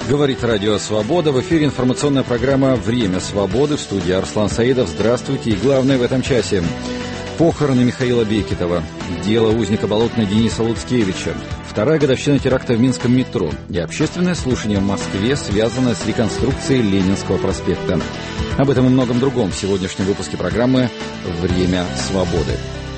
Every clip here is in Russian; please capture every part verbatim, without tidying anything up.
Говорит Радио Свобода. В эфире информационная программа «Время свободы». В студии Арслан Саидов. Здравствуйте. И главное в этом часе. Похороны Михаила Бекетова. Дело узника Болотной Дениса Луцкевича. Вторая годовщина теракта в Минском метро. И общественное слушание в Москве, связанное с реконструкцией Ленинского проспекта. Об этом и многом другом в сегодняшнем выпуске программы «Время свободы».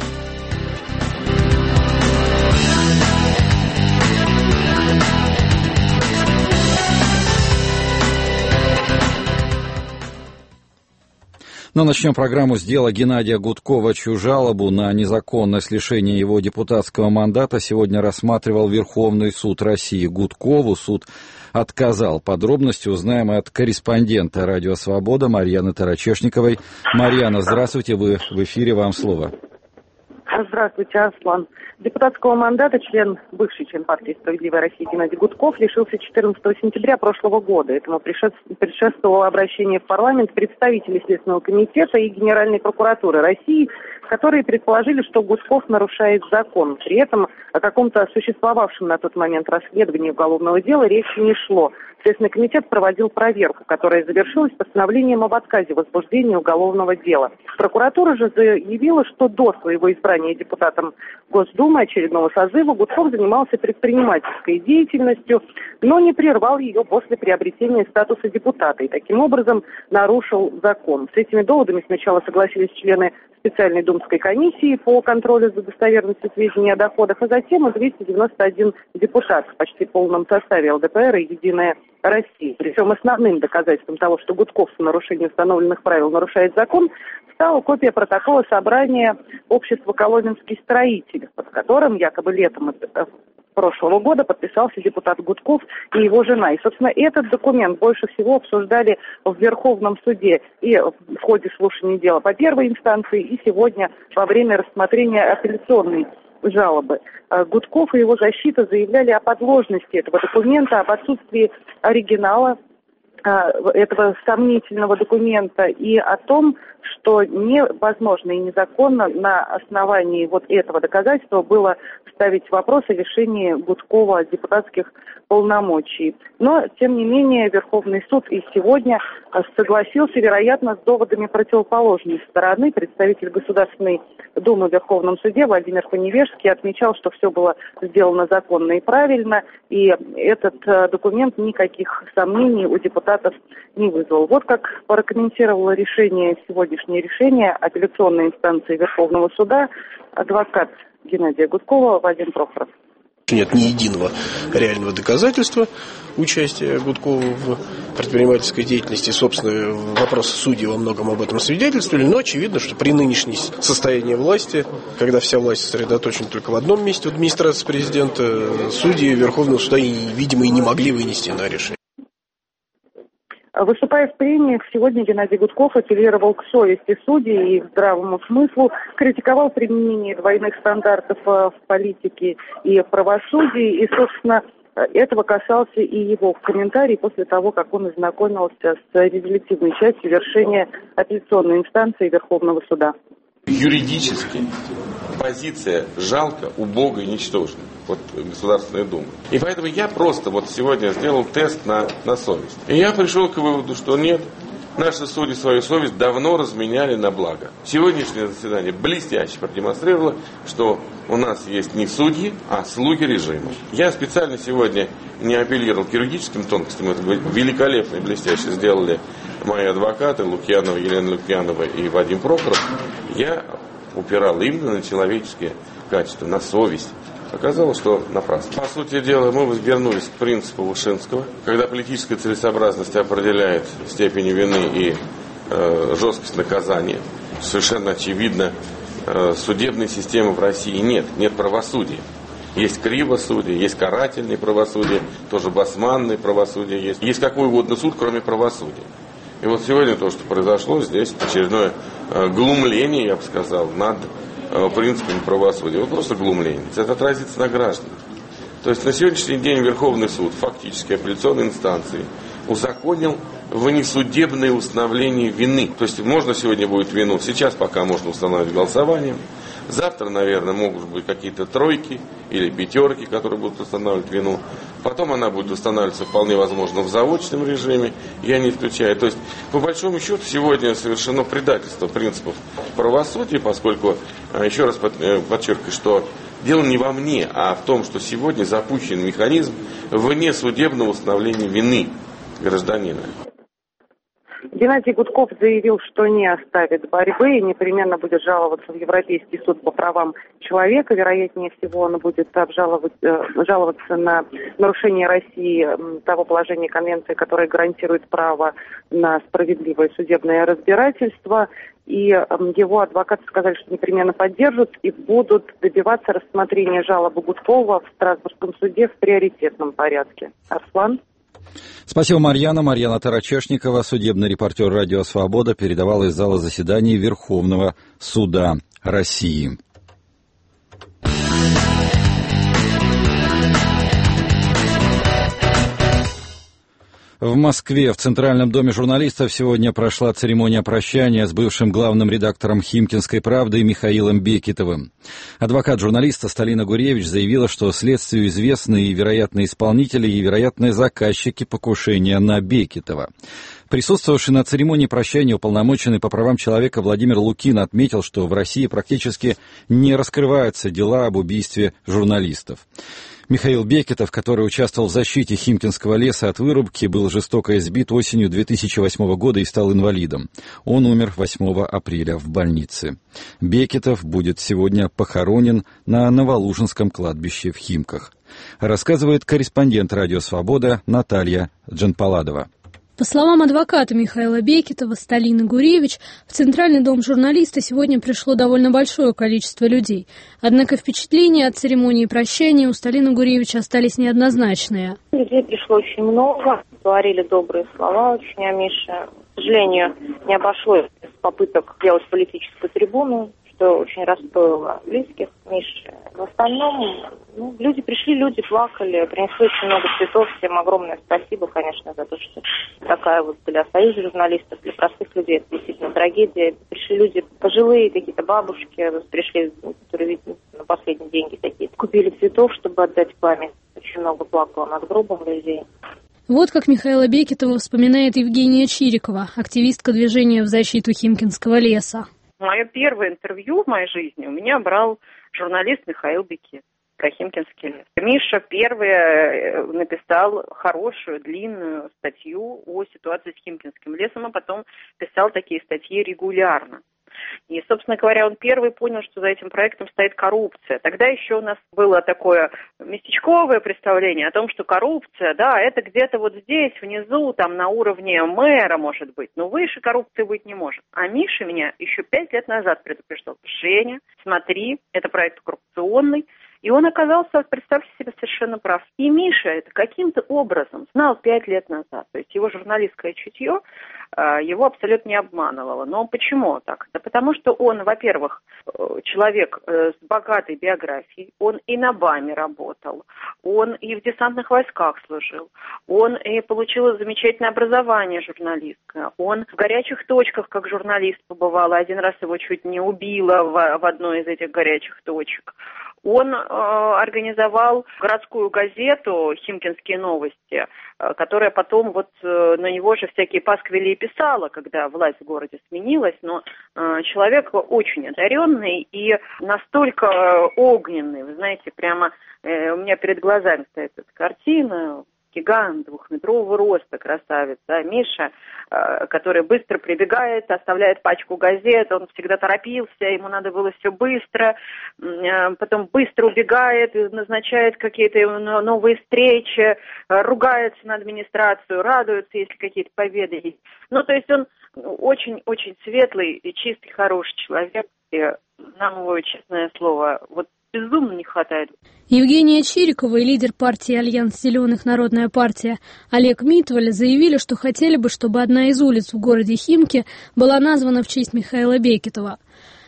Но начнем программу с дела Геннадия Гудкова, чью жалобу на незаконность лишения его депутатского мандата сегодня рассматривал Верховный суд России. Гудкову суд отказал. Подробности узнаем от корреспондента «Радио Свобода» Марьяны Тарачешниковой. Марьяна, здравствуйте, вы в эфире, вам слово. Здравствуйте, Арслан. Депутатского мандата член, бывший член партии «Справедливая Россия» Геннадий Гудков лишился четырнадцатого сентября прошлого года. Этому предшествовало обращение в парламент представителей Следственного комитета и Генеральной прокуратуры России, которые предположили, что Гудков нарушает закон. При этом о каком-то существовавшем на тот момент расследовании уголовного дела речи не шло. Следственный комитет проводил проверку, которая завершилась постановлением об отказе в возбуждении уголовного дела. Прокуратура же заявила, что до своего избрания депутатом Госдумы очередного созыва Гудков занимался предпринимательской деятельностью, но не прервал ее после приобретения статуса депутата и таким образом нарушил закон. С этими доводами сначала согласились члены специальной думской комиссии по контролю за достоверностью сведений о доходах, а затем и двести девяносто один депутат в почти полном составе ЛДПР и «Единая Россия». Причем основным доказательством того, что Гудков в нарушении установленных правил нарушает закон, стала копия протокола собрания общества «Коломенский строитель», под которым якобы летом прошлого года подписался депутат Гудков и его жена. И, собственно, этот документ больше всего обсуждали в Верховном суде и в ходе слушания дела по первой инстанции, и сегодня во время рассмотрения апелляционной жалобы. Гудков и его защита заявляли о подложности этого документа, об отсутствии оригинала этого сомнительного документа и о том, что невозможно и незаконно на основании вот этого доказательства было ставить вопрос о лишении Гудкова депутатских полномочий. Но, тем не менее, Верховный суд и сегодня согласился, вероятно, с доводами противоположной стороны. Представитель Государственной Думы в Верховном суде Владимир Поневежский отмечал, что все было сделано законно и правильно, и этот документ никаких сомнений у депутатов не вызвал. Вот как прокомментировало решение, сегодняшнее решение апелляционной инстанции Верховного суда адвокат Геннадия Гудкова Вадим Прохоров. Нет ни единого реального доказательства участия Гудкова в предпринимательской деятельности. Собственно, вопросы судей во многом об этом свидетельствовали, но очевидно, что при нынешнем состоянии власти, когда вся власть сосредоточена только в одном месте, в администрации президента, судьи Верховного суда, видимо, и не могли вынести на решение. Выступая в прениях, сегодня Геннадий Гудков апеллировал к совести судей и к здравому смыслу, критиковал применение двойных стандартов в политике и в правосудии, и, собственно, этого касался и его комментарий после того, как он ознакомился с резолютивной частью решения апелляционной инстанции Верховного суда. Юридически позиция жалко, убога и ничтожна. Вот Государственной Думы. И поэтому я просто вот сегодня сделал тест на, на совесть. И я пришел к выводу, что нет, наши судьи свою совесть давно разменяли на благо. Сегодняшнее заседание блестяще продемонстрировало, что у нас есть не судьи, а слуги режима. Я специально сегодня не апеллировал к юридическим тонкостям, это великолепно и блестяще сделали мои адвокаты Лукьянова, Елена Лукьянова и Вадим Прохоров. Я упирал именно на человеческие качества, на совесть. Оказалось, что напрасно. По сути дела, мы вернулись к принципу Вышинского, когда политическая целесообразность определяет степень вины и э, жесткость наказания. Совершенно очевидно, э, судебной системы в России нет, нет правосудия. Есть кривосудие, есть карательное правосудие, тоже басманное правосудие есть. Есть какой угодно суд, кроме правосудия. И вот сегодня то, что произошло, здесь очередное э, глумление, я бы сказал, над принципами правосудия. Вот просто глумление. Это отразится на гражданах. То есть на сегодняшний день Верховный суд, фактически апелляционной инстанции, узаконил внесудебное установление вины. То есть можно сегодня будет вину, сейчас пока можно устанавливать голосованием. Завтра, наверное, могут быть какие-то тройки или пятерки, которые будут устанавливать вину. Потом она будет устанавливаться вполне возможно в заочном режиме, я не исключаю. То есть, по большому счету, сегодня совершено предательство принципов правосудия, поскольку, еще раз подчеркиваю, что дело не во мне, а в том, что сегодня запущен механизм внесудебного установления вины гражданина. Геннадий Гудков заявил, что не оставит борьбы и непременно будет жаловаться в Европейский суд по правам человека. Вероятнее всего, он будет обжаловать, жаловаться на нарушение России того положения Конвенции, которое гарантирует право на справедливое судебное разбирательство. И его адвокаты сказали, что непременно поддержат и будут добиваться рассмотрения жалобы Гудкова в Страсбургском суде в приоритетном порядке. Арслан? Спасибо, Марьяна. Марьяна Тарачешникова, судебный репортер «Радио Свобода», передавала из зала заседаний Верховного суда России. В Москве в Центральном доме журналистов сегодня прошла церемония прощания с бывшим главным редактором «Химкинской правды» Михаилом Бекетовым. Адвокат журналиста Сталина Гуревич заявила, что следствию известны и вероятные исполнители, и вероятные заказчики покушения на Бекетова. Присутствовавший на церемонии прощания уполномоченный по правам человека Владимир Лукин отметил, что в России практически не раскрываются дела об убийстве журналистов. Михаил Бекетов, который участвовал в защите Химкинского леса от вырубки, был жестоко избит осенью две тысячи восьмого года и стал инвалидом. Он умер восьмого апреля в больнице. Бекетов будет сегодня похоронен на Новолужинском кладбище в Химках. Рассказывает корреспондент «Радио Свобода» Наталья Джанпаладова. По словам адвоката Михаила Бекетова, Сталины Гуревич, в Центральный дом журналиста сегодня пришло довольно большое количество людей. Однако впечатления от церемонии прощания у Сталина Гуревича остались неоднозначные. Людей пришло очень много, говорили добрые слова очень о Мише. К сожалению, не обошлось без попыток сделать политическую трибуну, что очень расстроило близких Миши. В остальном, ну, люди пришли, люди плакали, принесли очень много цветов. Всем огромное спасибо, конечно, за то, что такая вот для союза журналистов, для простых людей это действительно трагедия. Пришли люди пожилые, какие-то бабушки, пришли, которые, видимо, на последние деньги такие. Купили цветов, чтобы отдать память. Очень много плакало над гробом людей. Вот как Михаила Бекетова вспоминает Евгения Чирикова, активистка движения в защиту Химкинского леса. Мое первое интервью в моей жизни у меня брал журналист Михаил Бекетов про Химкинский лес. Миша первый написал хорошую, длинную статью о ситуации с Химкинским лесом, а потом писал такие статьи регулярно. И, собственно говоря, он первый понял, что за этим проектом стоит коррупция. Тогда еще у нас было такое местечковое представление о том, что коррупция, да, это где-то вот здесь, внизу, там, на уровне мэра, может быть, но выше коррупции быть не может. А Миша меня еще пять лет назад предупреждал: Женя, смотри, это проект коррупционный. И он оказался, представьте себе, совершенно прав. И Миша это каким-то образом знал пять лет назад. То есть его журналистское чутье его абсолютно не обманывало. Но почему так? Да потому что он, во-первых, человек с богатой биографией, он и на БАМе работал, он и в десантных войсках служил, он и получил замечательное образование журналистское, он в горячих точках как журналист побывал, один раз его чуть не убило в, в одной из этих горячих точек. Он э, организовал городскую газету «Химкинские новости», э, которая потом вот э, на него же всякие пасквили писала, когда власть в городе сменилась. Но э, человек очень одаренный и настолько э, огненный. Вы знаете, прямо э, у меня перед глазами стоит эта картина. Гигант двухметрового роста, красавец, да, Миша, э, который быстро прибегает, оставляет пачку газет, он всегда торопился, ему надо было все быстро, э, потом быстро убегает, назначает какие-то новые встречи, э, ругается на администрацию, радуется, если какие-то победы есть. Ну, то есть он очень-очень светлый и чистый, хороший человек, и нам его, честное слово, вот безумно не хватает. Евгения Чирикова и лидер партии «Альянс зеленых. Народная партия» Олег Митваль заявили, что хотели бы, чтобы одна из улиц в городе Химки была названа в честь Михаила Бекетова.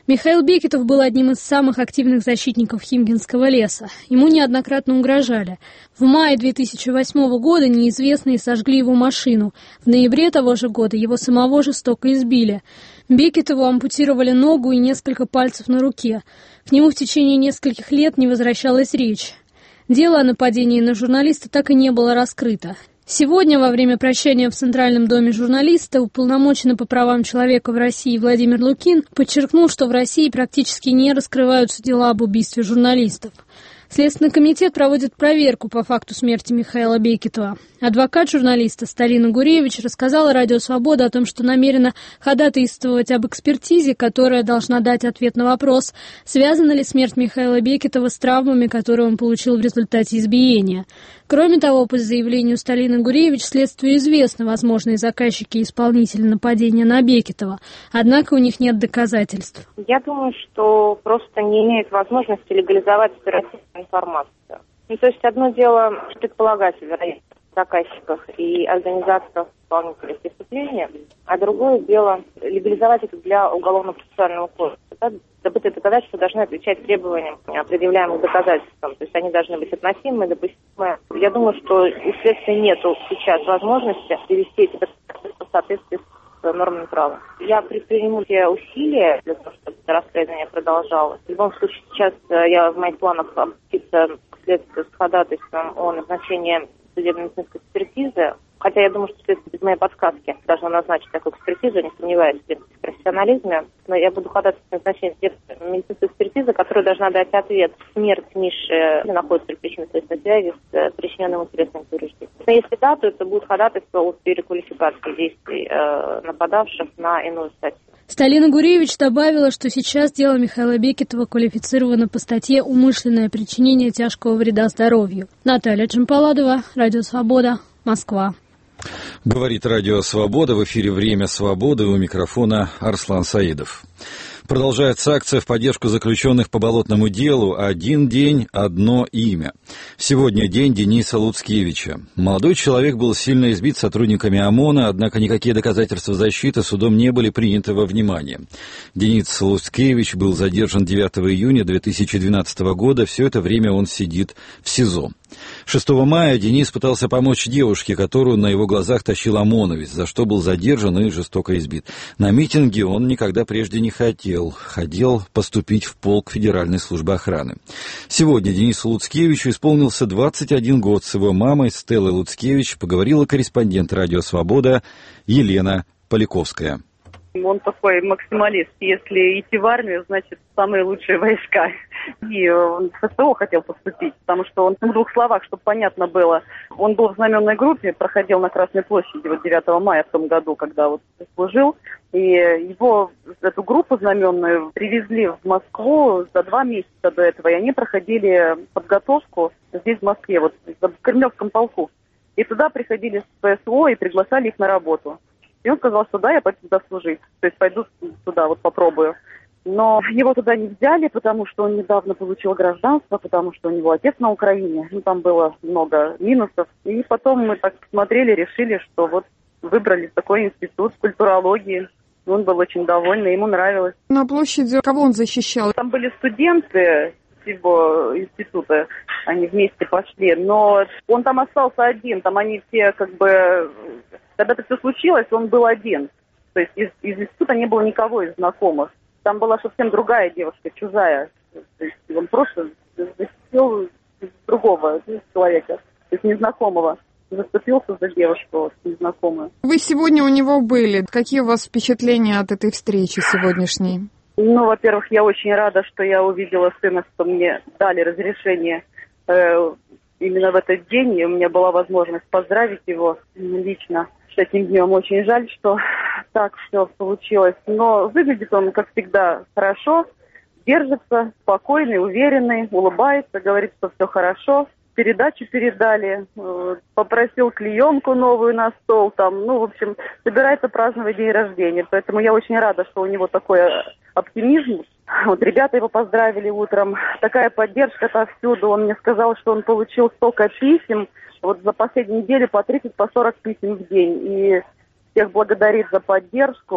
Михаил Бекетов был одним из самых активных защитников Химкинского леса. Ему неоднократно угрожали. В мае две тысячи восьмого года неизвестные сожгли его машину. В ноябре того же года его самого жестоко избили. Бекетову ампутировали ногу и несколько пальцев на руке. К нему в течение нескольких лет не возвращалась речь. Дело о нападении на журналиста так и не было раскрыто. Сегодня, во время прощания в Центральном доме журналиста, уполномоченный по правам человека в России Владимир Лукин подчеркнул, что в России практически не раскрываются дела об убийстве журналистов. Следственный комитет проводит проверку по факту смерти Михаила Бекетова. Адвокат журналиста Сталина Гуревич рассказала Радио Свобода о том, что намерена ходатайствовать об экспертизе, которая должна дать ответ на вопрос, связана ли смерть Михаила Бекетова с травмами, которые он получил в результате избиения. Кроме того, по заявлению Сталины Гуревич, следствию известны возможные заказчики и исполнители нападения на Бекетова, однако у них нет доказательств. Я думаю, что просто не имеют возможности легализовать оперативную информацию. Ну, то есть одно дело предполагать вероятность заказчиков и организаторов исполнителей преступления, а другое дело легализовать это для уголовно-процессуального кодекса. Да? Добытые доказательства должны отвечать требованиям, предъявляемым доказательствам. То есть они должны быть относимы, допустимы. Я думаю, что у следствия нет сейчас возможности привести эти доказательства в соответствии с нормами права. Я предприму все усилия для того, чтобы это расследование продолжалось. В любом случае, сейчас я в моих планах обратиться к следствию с ходатайством о назначении судебно-медицинской экспертизы. Хотя я думаю, что следствие без моей подсказки должно назначить такую экспертизу, не сомневаюсь в профессионализме. Но я буду ходатайствовать назначение медицинской экспертизы, которая должна дать ответ. Смерть Миши находится ли причина следственной связи с причиненным телесным повреждением. Если да, то это будет ходатайство о переквалификации действий э, нападавших на иную статью. Сталина Гуревич добавила, что сейчас дело Михаила Бекетова квалифицировано по статье «Умышленное причинение тяжкого вреда здоровью». Наталья Джампаладова, Радио Свобода, Москва. Говорит Радио Свобода, в эфире «Время свободы», у микрофона Арслан Саидов. Продолжается акция в поддержку заключенных по болотному делу «Один день, одно имя». Сегодня день Дениса Луцкевича. Молодой человек был сильно избит сотрудниками ОМОНа, однако никакие доказательства защиты судом не были приняты во внимание. Денис Луцкевич был задержан девятого июня две тысячи двенадцатого года. Все это время он сидит в СИЗО. шестого мая Денис пытался помочь девушке, которую на его глазах тащил ОМОНовец, за что был задержан и жестоко избит. На митинге он никогда прежде не хотел. Хотел поступить в полк Федеральной службы охраны. Сегодня Денису Луцкевичу исполнился двадцать один год. С его мамой Стеллой Луцкевич поговорила корреспондент Радио Свобода Елена Поляковская. Он такой максималист. Если идти в армию, значит, самые лучшие войска. И он в ФСО хотел поступить, потому что он, в двух словах, чтобы понятно было, он был в знаменной группе, проходил на Красной площади вот девятого мая в том году, когда вот служил. И его, эту группу знаменную, привезли в Москву за два месяца до этого. И они проходили подготовку здесь, в Москве, вот в Кремлевском полку. И туда приходили с ФСО и приглашали их на работу. И он сказал, что да, я пойду туда служить. То есть пойду туда, вот попробую. Но его туда не взяли, потому что он недавно получил гражданство, потому что у него отец на Украине. Ну, там было много минусов. И потом мы так посмотрели, решили, что вот выбрали такой институт культурологии. Он был очень довольный, ему нравилось. На площади кого он защищал? Там были студенты его института, они вместе пошли, но он там остался один, там они все как бы, когда это все случилось, он был один, то есть из, из института не было никого из знакомых, там была совсем другая девушка, чужая, то есть он просто защитил другого человека, то есть незнакомого, заступился за девушку незнакомую. Вы сегодня у него были, какие у вас впечатления от этой встречи сегодняшней? Ну, во-первых, я очень рада, что я увидела сына, что мне дали разрешение э, именно в этот день, и у меня была возможность поздравить его лично с этим днем. Очень жаль, что так все получилось. Но выглядит он, как всегда, хорошо, держится, спокойный, уверенный, улыбается, говорит, что все хорошо. Передачу передали, э, попросил клеенку новую на стол, там, ну, в общем, собирается праздновать день рождения. Поэтому я очень рада, что у него такой оптимизм. Вот ребята его поздравили утром. Такая поддержка отовсюду. Он мне сказал, что он получил столько писем, вот за последнюю неделю по тридцать, по сорок писем в день. И всех благодарит за поддержку.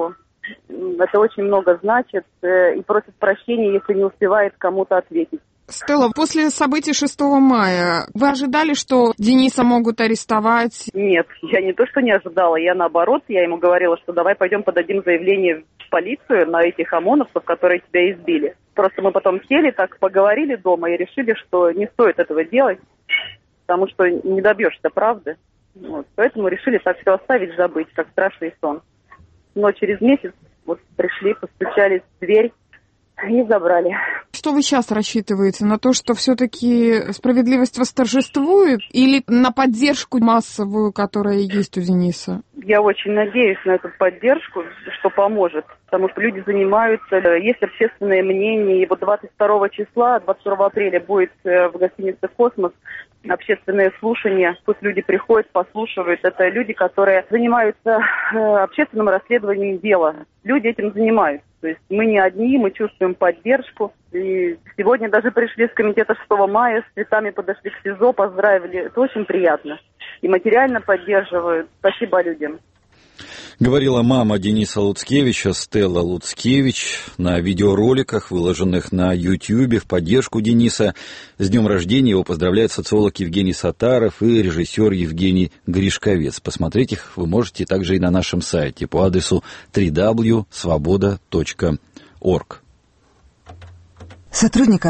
Это очень много значит, и просит прощения, если не успевает кому-то ответить. Стелла, после событий шестого мая вы ожидали, что Дениса могут арестовать? Нет, я не то, что не ожидала, я наоборот, я ему говорила, что давай пойдем подадим заявление в полицию на этих ОМОНовцев, которые тебя избили. Просто мы потом сели, так поговорили дома и решили, что не стоит этого делать, потому что не добьешься правды. Вот. Поэтому решили так все оставить, забыть, как страшный сон. Но через месяц вот пришли, постучались в дверь и забрали. Что вы сейчас рассчитываете? На то, что все-таки справедливость восторжествует, или на поддержку массовую, которая есть у Дениса? Я очень надеюсь на эту поддержку, что поможет. Потому что люди занимаются, есть общественное мнение. И вот двадцать второго числа, двадцать второго апреля будет в гостинице «Космос» общественное слушание. Пусть люди приходят, послушивают. Это люди, которые занимаются общественным расследованием дела. Люди этим занимаются. То есть мы не одни, мы чувствуем поддержку. И сегодня даже пришли с комитета шестого мая, с цветами подошли к СИЗО, поздравили. Это очень приятно. И материально поддерживают. Спасибо людям. Говорила мама Дениса Луцкевича, Стелла Луцкевич, на видеороликах, выложенных на Ютьюбе в поддержку Дениса. С днем рождения его поздравляют социолог Евгений Сатаров и режиссер Евгений Гришковец. Посмотреть их вы можете также и на нашем сайте по адресу дабл ю дабл ю дабл ю точка свобода точка орг. Сотрудник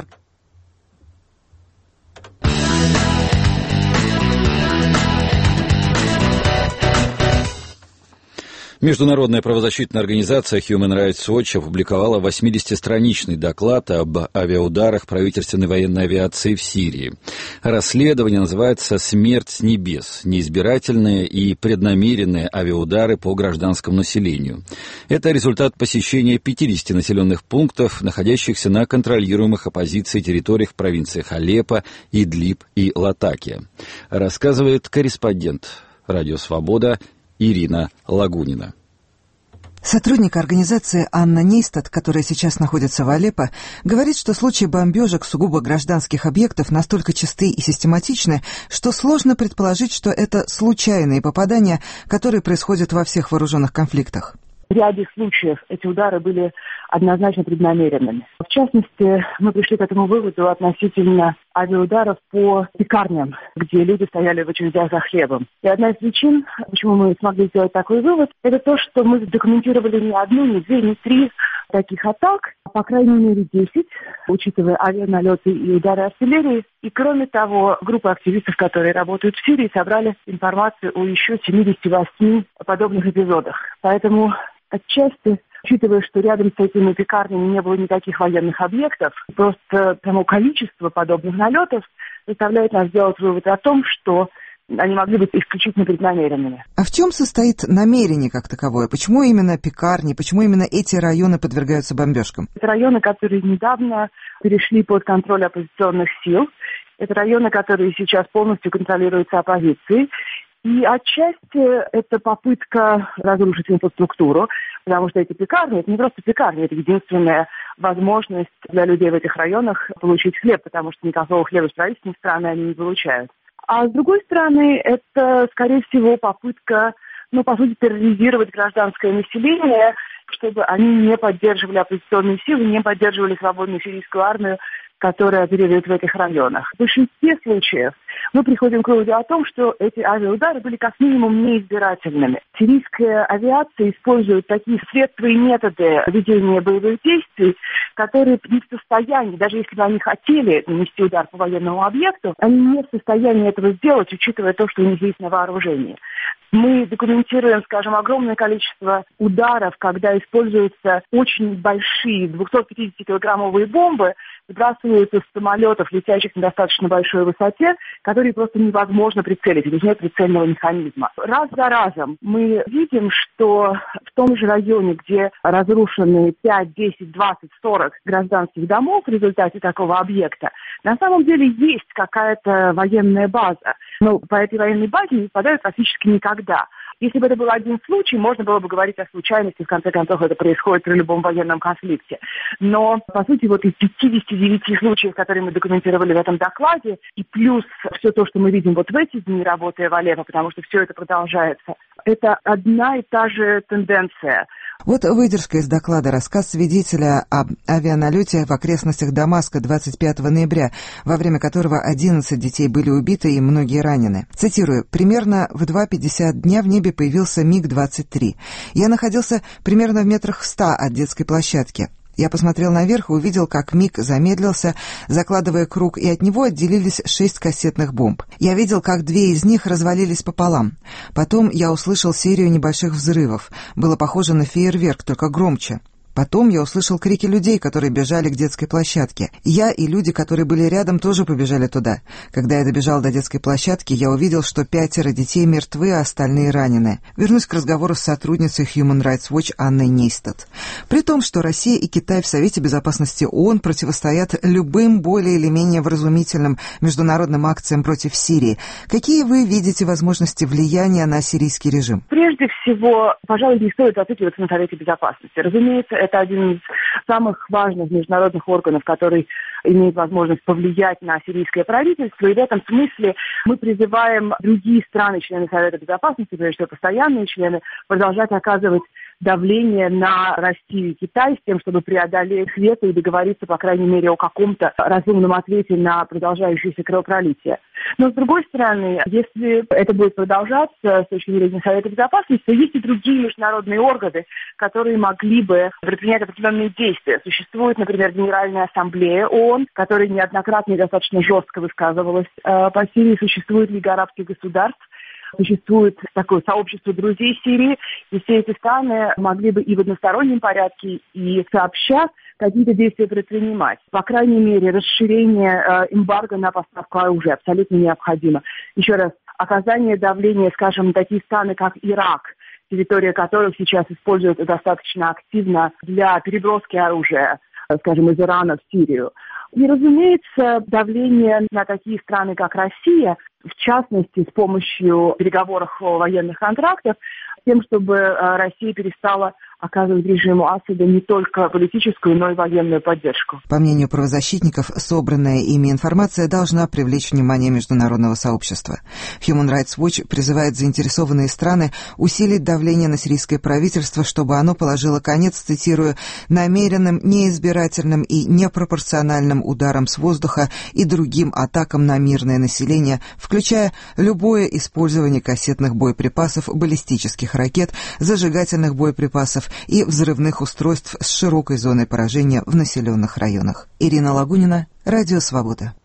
Международная правозащитная организация Human Rights Watch опубликовала восьмидесятистраничный доклад об авиаударах правительственной военной авиации в Сирии. Расследование называется «Смерть с небес. Неизбирательные и преднамеренные авиаудары по гражданскому населению». Это результат посещения пятидесяти населенных пунктов, находящихся на контролируемых оппозицией территориях в провинциях Алеппо, Идлиб и Латакия. Рассказывает корреспондент «Радио Свобода» Ирина Лагунина. Сотрудник организации Анна Нейстад, которая сейчас находится в Алеппо, говорит, что случаи бомбежек сугубо гражданских объектов настолько часты и систематичны, что сложно предположить, что это случайные попадания, которые происходят во всех вооруженных конфликтах. В ряде случаев эти удары были однозначно преднамеренными. В частности, мы пришли к этому выводу относительно авиаударов по пекарням, где люди стояли в очередях за хлебом. И одна из причин, почему мы смогли сделать такой вывод, это то, что мы задокументировали не одну, не две, не три таких атак, а по крайней мере десять, учитывая авианалеты и удары артиллерии. И кроме того, группа активистов, которые работают в Сирии, собрали информацию о еще семидесяти восьми подобных эпизодах. Поэтому отчасти, учитывая, что рядом с этими пекарнями не было никаких военных объектов, просто само количество подобных налетов заставляет нас сделать вывод о том, что они могли быть исключительно преднамеренными. А в чем состоит намерение как таковое? Почему именно пекарни, почему именно эти районы подвергаются бомбежкам? Это районы, которые недавно перешли под контроль оппозиционных сил. Это районы, которые сейчас полностью контролируются оппозицией. И отчасти это попытка разрушить инфраструктуру, потому что эти пекарни, это не просто пекарни, это единственная возможность для людей в этих районах получить хлеб, потому что никакого хлеба из правительственной страны они не получают. А с другой стороны, это, скорее всего, попытка, ну, по сути, терроризировать гражданское население, чтобы они не поддерживали оппозиционные силы, не поддерживали свободную сирийскую армию, которая оперирует в этих районах. В большинстве случаев мы приходим к выводу о том, что эти авиаудары были как минимум неизбирательными. Сирийская авиация использует такие средства и методы ведения боевых действий, которые не в состоянии, даже если бы они хотели нанести удар по военному объекту, они не в состоянии этого сделать, учитывая то, что у них есть на вооружении. Мы документируем, скажем, огромное количество ударов, когда используются очень большие двухсотпятидесятикилограммовые бомбы, сбрасываются с самолетов, летящих на достаточно большой высоте, которые просто невозможно прицелить, ведь нет прицельного механизма. Раз за разом мы видим, что в том же районе, где разрушены пять, десять, двадцать, сорок гражданских домов в результате такого объекта, на самом деле есть какая-то военная база, но по этой военной базе не попадают практически никогда. Если бы это был один случай, можно было бы говорить о случайности, в конце концов это происходит при любом военном конфликте. Но, по сути, вот из пятидесяти девяти случаев, которые мы документировали в этом докладе, и плюс все то, что мы видим вот в эти дни, работая в Алеппо, потому что все это продолжается, это одна и та же тенденция. Вот выдержка из доклада, рассказ свидетеля об авианалете в окрестностях Дамаска двадцать пятого ноября, во время которого одиннадцать детей были убиты и многие ранены. Цитирую: «Примерно в два пятьдесят дня в небе появился миг двадцать три. Я находился примерно в метрах ста от детской площадки. Я посмотрел наверх и увидел, как миг замедлился, закладывая круг, и от него отделились шесть кассетных бомб. Я видел, как две из них развалились пополам. Потом я услышал серию небольших взрывов. Было похоже на фейерверк, только громче. Потом я услышал крики людей, которые бежали к детской площадке. Я и люди, которые были рядом, тоже побежали туда. Когда я добежал до детской площадки, я увидел, что пятеро детей мертвы, а остальные ранены. Вернусь к разговору с сотрудницей Human Rights Watch Анной Нейстат. При том, что Россия и Китай в Совете Безопасности ООН противостоят любым более или менее вразумительным международным акциям против Сирии, какие вы видите возможности влияния на сирийский режим? Прежде всего, пожалуй, не стоит зацикливаться на Совете Безопасности. Разумеется, это один из самых важных международных органов, который имеет возможность повлиять на сирийское правительство. И в этом смысле мы призываем другие страны, члены Совета Безопасности, прежде всего постоянные члены, продолжать оказывать давление на Россию и Китай с тем, чтобы преодолеть вето и договориться, по крайней мере, о каком-то разумном ответе на продолжающееся кровопролитие. Но, с другой стороны, если это будет продолжаться с точки зрения Совета Безопасности, то есть и другие международные органы, которые могли бы предпринять определенные действия. Существует, например, Генеральная Ассамблея ООН, которая неоднократно и достаточно жестко высказывалась э, по Сирии. Существует Лига арабских государств. Существует такое сообщество друзей Сирии, и все эти страны могли бы и в одностороннем порядке, и сообща какие-то действия предпринимать. По крайней мере, расширение э, эмбарго на поставку оружия абсолютно необходимо. Еще раз, оказание давления, скажем, на такие страны, как Ирак, территория которых сейчас используется достаточно активно для переброски оружия, э, скажем, из Ирана в Сирию. И, разумеется, давление на такие страны, как Россия, в частности, с помощью переговоров о военных контрактах, тем, чтобы Россия перестала оказывать режиму Асада не только политическую, но и военную поддержку. По мнению правозащитников, собранная ими информация должна привлечь внимание международного сообщества. Human Rights Watch призывает заинтересованные страны усилить давление на сирийское правительство, чтобы оно положило конец, цитирую, «намеренным, неизбирательным и непропорциональным ударам с воздуха и другим атакам на мирное население, включая любое использование кассетных боеприпасов, баллистических ракет, зажигательных боеприпасов и взрывных устройств с широкой зоной поражения в населенных районах». Ирина Лагунина, Радио Свобода.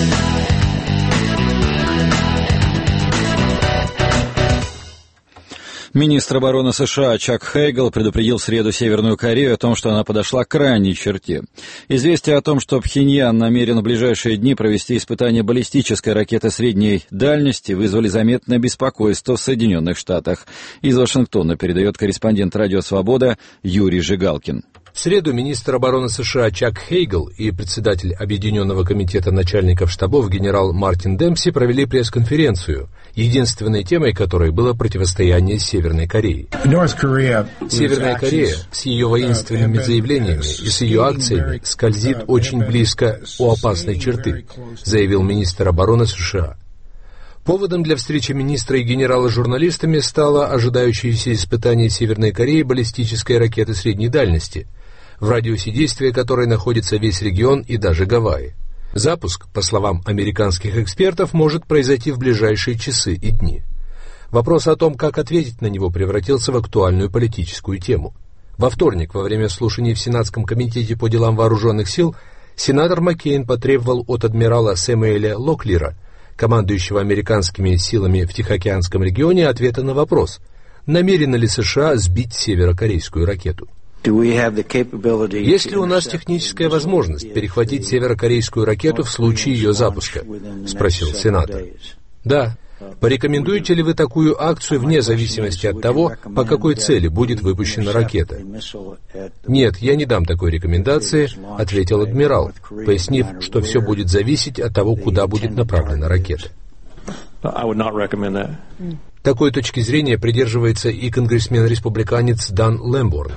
Министр обороны США Чак Хейгл предупредил в среду Северную Корею о том, что она подошла к крайней черте. Известие о том, что Пхеньян намерен в ближайшие дни провести испытание баллистической ракеты средней дальности, вызвали заметное беспокойство в Соединенных Штатах. Из Вашингтона передает корреспондент Радио Свобода Юрий Жигалкин. В среду министр обороны США Чак Хейгл и председатель Объединенного комитета начальников штабов генерал Мартин Демпси провели пресс-конференцию, единственной темой которой было противостояние Северной Корее. Северная Корея с ее воинственными заявлениями и с ее акциями скользит очень близко у опасной черты, заявил министр обороны США. Поводом для встречи министра и генерала с журналистами стало ожидающееся испытание Северной Кореи баллистической ракеты средней дальности, в радиусе действия которой находится весь регион и даже Гавайи. Запуск, по словам американских экспертов, может произойти в ближайшие часы и дни. Вопрос о том, как ответить на него, превратился в актуальную политическую тему. Во вторник, во время слушаний в Сенатском комитете по делам вооруженных сил, сенатор Маккейн потребовал от адмирала Сэмюэля Локлира, командующего американскими силами в Тихоокеанском регионе, ответа на вопрос, намерены ли США сбить северокорейскую ракету. Есть ли у нас техническая возможность перехватить северокорейскую ракету в случае ее запуска? Спросил сенатор. Да. Порекомендуете ли вы такую акцию вне зависимости от того, по какой цели будет выпущена ракета? Нет, я не дам такой рекомендации, ответил адмирал, пояснив, что все будет зависеть от того, куда будет направлена ракета. I would not recommend that. Такой точки зрения придерживается и конгрессмен-республиканец Дан Лэмборн.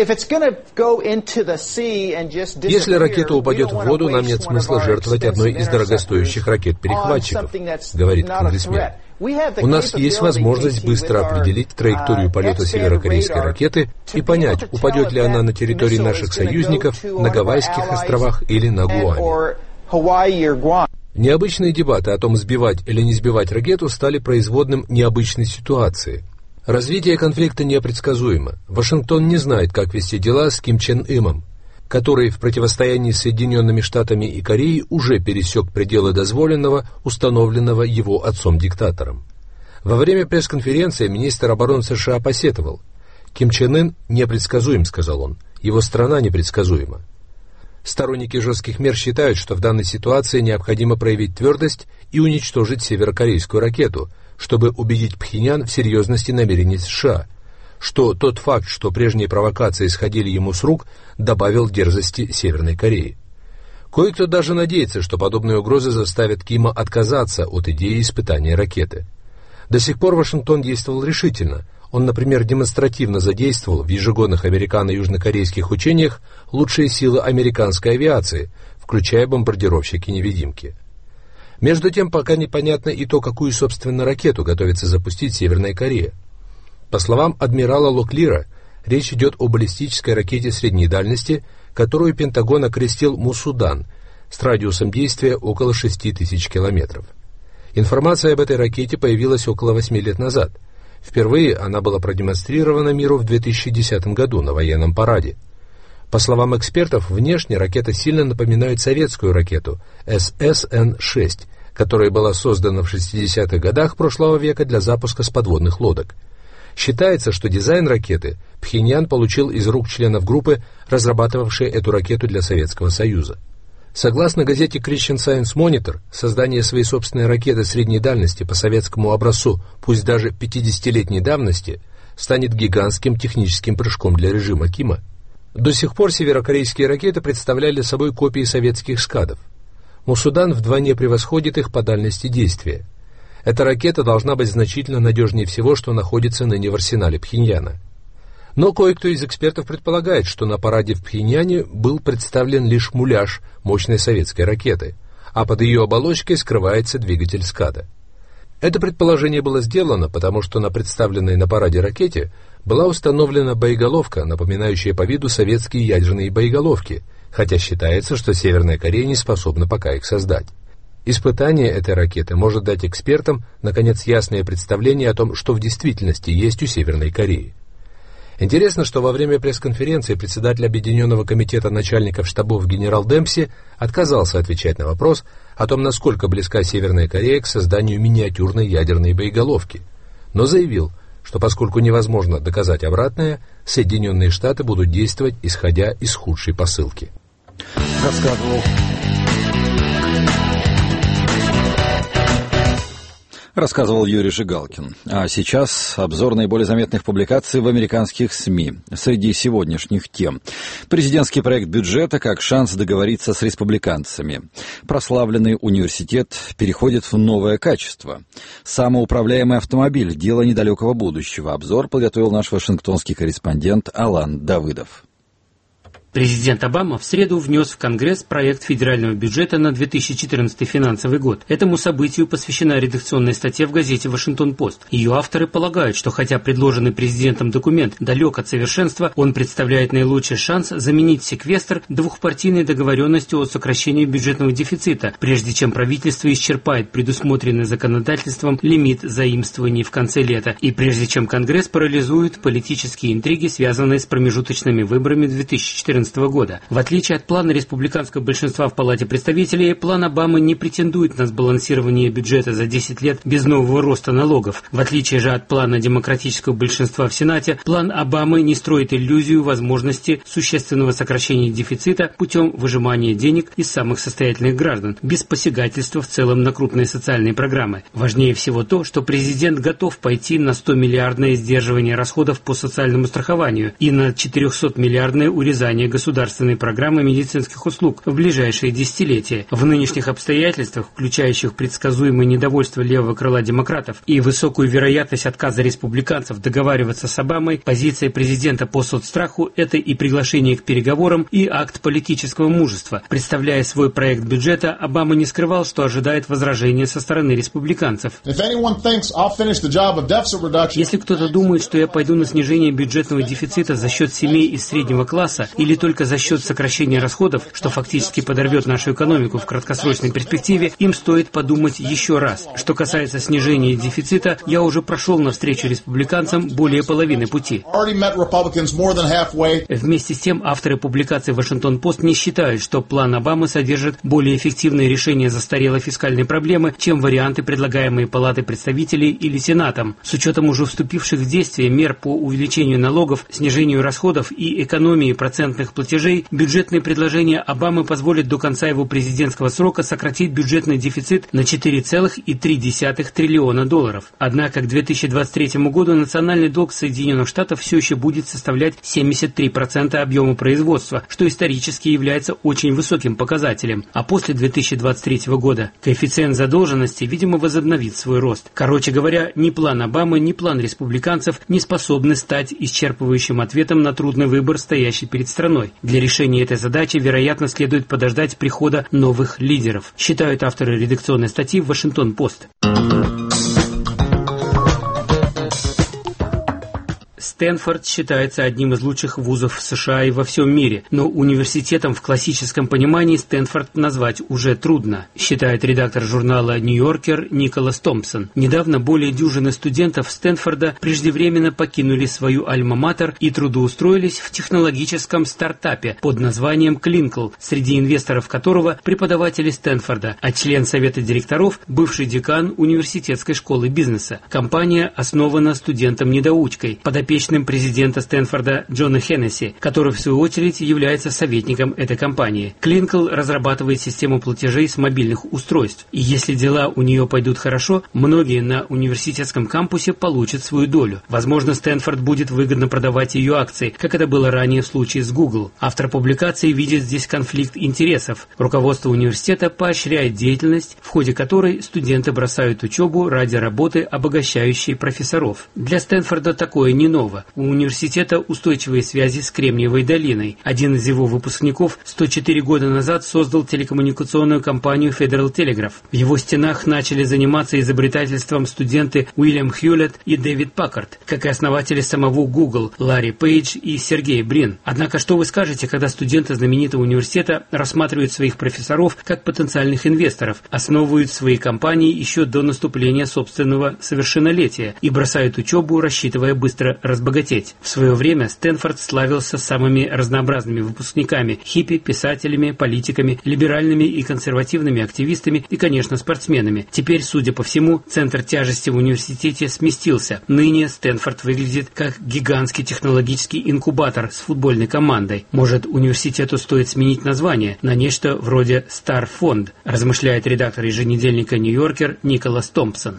Если ракета упадет в воду, нам нет смысла жертвовать одной из дорогостоящих ракет-перехватчиков, говорит конгрессмен. У нас есть возможность быстро определить траекторию полета северокорейской ракеты и понять, упадет ли она на территории наших союзников, на Гавайских островах или на Гуаме. Необычные дебаты о том, сбивать или не сбивать ракету, стали производным необычной ситуации. Развитие конфликта непредсказуемо. Вашингтон не знает, как вести дела с Ким Чен Ыном, который в противостоянии с Соединенными Штатами и Кореей уже пересек пределы дозволенного, установленного его отцом-диктатором. Во время пресс-конференции министр обороны США посетовал: «Ким Чен Ын непредсказуем», — сказал он, — «его страна непредсказуема». Сторонники жестких мер считают, что в данной ситуации необходимо проявить твердость и уничтожить северокорейскую ракету, чтобы убедить Пхеньян в серьезности намерений США, что тот факт, что прежние провокации сходили ему с рук, добавил дерзости Северной Кореи. Кое-кто даже надеется, что подобные угрозы заставят Кима отказаться от идеи испытания ракеты. До сих пор Вашингтон действовал решительно. Он, например, демонстративно задействовал в ежегодных американо-южнокорейских учениях лучшие силы американской авиации, включая бомбардировщики-невидимки. Между тем, пока непонятно и то, какую, собственно, ракету готовится запустить Северная Корея. По словам адмирала Локлира, речь идет о баллистической ракете средней дальности, которую Пентагон окрестил Мусудан, с радиусом действия около шести тысяч километров. Информация об этой ракете появилась около восьми лет назад. Впервые она была продемонстрирована миру в две тысячи десятом году на военном параде. По словам экспертов, внешне ракета сильно напоминает советскую ракету эс эс эн шесть, которая была создана в шестидесятых годах прошлого века для запуска с подводных лодок. Считается, что дизайн ракеты Пхеньян получил из рук членов группы, разрабатывавшей эту ракету для Советского Союза. Согласно газете Christian Science Monitor, создание своей собственной ракеты средней дальности по советскому образцу, пусть даже пятидесятилетней давности, станет гигантским техническим прыжком для режима Кима. До сих пор северокорейские ракеты представляли собой копии советских скадов. Мусудан вдвойне превосходит их по дальности действия. Эта ракета должна быть значительно надежнее всего, что находится ныне в арсенале Пхеньяна. Но кое-кто из экспертов предполагает, что на параде в Пхеньяне был представлен лишь муляж мощной советской ракеты, а под ее оболочкой скрывается двигатель скада. Это предположение было сделано, потому что на представленной на параде ракете была установлена боеголовка, напоминающая по виду советские ядерные боеголовки, хотя считается, что Северная Корея не способна пока их создать. Испытание этой ракеты может дать экспертам, наконец, ясное представление о том, что в действительности есть у Северной Кореи. Интересно, что во время пресс-конференции председатель Объединенного комитета начальников штабов генерал Демпси отказался отвечать на вопрос о том, насколько близка Северная Корея к созданию миниатюрной ядерной боеголовки, но заявил, что поскольку невозможно доказать обратное, Соединенные Штаты будут действовать, исходя из худшей посылки. Рассказывал. Рассказывал Юрий Жигалкин. А сейчас обзор наиболее заметных публикаций в американских СМИ. Среди сегодняшних тем. Президентский проект бюджета как шанс договориться с республиканцами. Прославленный университет переходит в новое качество. Самоуправляемый автомобиль – дело недалекого будущего. Обзор подготовил наш вашингтонский корреспондент Алан Давыдов. Президент Обама в среду внес в Конгресс проект федерального бюджета на две тысячи четырнадцатый финансовый год. Этому событию посвящена редакционная статья в газете «Вашингтон-Пост». Ее авторы полагают, что хотя предложенный президентом документ далек от совершенства, он представляет наилучший шанс заменить секвестр двухпартийной договоренностью о сокращении бюджетного дефицита, прежде чем правительство исчерпает предусмотренный законодательством лимит заимствований в конце лета, и прежде чем Конгресс парализует политические интриги, связанные с промежуточными выборами две тысячи четырнадцатого года. В отличие от плана республиканского большинства в Палате представителей, план Обамы не претендует на сбалансирование бюджета за десять лет без нового роста налогов. В отличие же от плана демократического большинства в Сенате, план Обамы не строит иллюзию возможности существенного сокращения дефицита путем выжимания денег из самых состоятельных граждан, без посягательства в целом на крупные социальные программы. Важнее всего то, что президент готов пойти на сто миллиардное сдерживание расходов по социальному страхованию и на четырехсот миллиардное урезание государственной программы медицинских услуг в ближайшие десятилетия. В нынешних обстоятельствах, включающих предсказуемое недовольство левого крыла демократов и высокую вероятность отказа республиканцев договариваться с Обамой, позиция президента по соцстраху – это и приглашение к переговорам, и акт политического мужества. Представляя свой проект бюджета, Обама не скрывал, что ожидает возражения со стороны республиканцев. Если кто-то думает, что я пойду на снижение бюджетного дефицита за счет семей из среднего класса или только за счет сокращения расходов, что фактически подорвет нашу экономику в краткосрочной перспективе, им стоит подумать еще раз. Что касается снижения дефицита, я уже прошел навстречу республиканцам более половины пути. Вместе с тем, авторы публикации «Вашингтон-Пост» не считают, что план Обамы содержит более эффективное решение застарелой фискальной проблемы, чем варианты, предлагаемые Палатой представителей или Сенатом. С учетом уже вступивших в действие мер по увеличению налогов, снижению расходов и экономии процентных платежей, бюджетные предложения Обамы позволят до конца его президентского срока сократить бюджетный дефицит на четыре целых три десятых триллиона долларов. Однако к две тысячи двадцать третьему году национальный долг Соединенных Штатов все еще будет составлять семьдесят три процента объема производства, что исторически является очень высоким показателем. А после две тысячи двадцать третьего года коэффициент задолженности, видимо, возобновит свой рост. Короче говоря, ни план Обамы, ни план республиканцев не способны стать исчерпывающим ответом на трудный выбор, стоящий перед страной. Для решения этой задачи, вероятно, следует подождать прихода новых лидеров, считают авторы редакционной статьи в «Вашингтон-Пост». Стэнфорд считается одним из лучших вузов в США и во всем мире, но университетом в классическом понимании Стэнфорд назвать уже трудно, считает редактор журнала «Нью-Йоркер» Николас Томпсон. Недавно более дюжины студентов Стэнфорда преждевременно покинули свою альма-матер и трудоустроились в технологическом стартапе под названием Клинкл, среди инвесторов которого преподаватели Стэнфорда, а член совета директоров – бывший декан университетской школы бизнеса. Компания основана студентом-недоучкой, подопечным президента Стэнфорда Джона Хеннесси, который в свою очередь является советником этой компании. Клинкл разрабатывает систему платежей с мобильных устройств, и если дела у нее пойдут хорошо, многие на университетском кампусе получат свою долю. Возможно, Стэнфорд будет выгодно продавать ее акции, как это было ранее в случае с Google. Автор публикации видит здесь конфликт интересов. Руководство университета поощряет деятельность, в ходе которой студенты бросают учебу ради работы, обогащающей профессоров. Для Стэнфорда такое не ново. У университета устойчивые связи с Кремниевой долиной. Один из его выпускников сто четыре года назад создал телекоммуникационную компанию Federal Telegraph. В его стенах начали заниматься изобретательством студенты Уильям Хьюлетт и Дэвид Паккард, как и основатели самого Google Ларри Пейдж и Сергей Брин. Однако, что вы скажете, когда студенты знаменитого университета рассматривают своих профессоров как потенциальных инвесторов, основывают свои компании еще до наступления собственного совершеннолетия и бросают учебу, рассчитывая быстро разбогатеть? В свое время Стэнфорд славился самыми разнообразными выпускниками – хиппи, писателями, политиками, либеральными и консервативными активистами и, конечно, спортсменами. Теперь, судя по всему, центр тяжести в университете сместился. Ныне Стэнфорд выглядит как гигантский технологический инкубатор с футбольной командой. Может, университету стоит сменить название на нечто вроде Star Fund, размышляет редактор еженедельника «Нью-Йоркер» Николас Томпсон.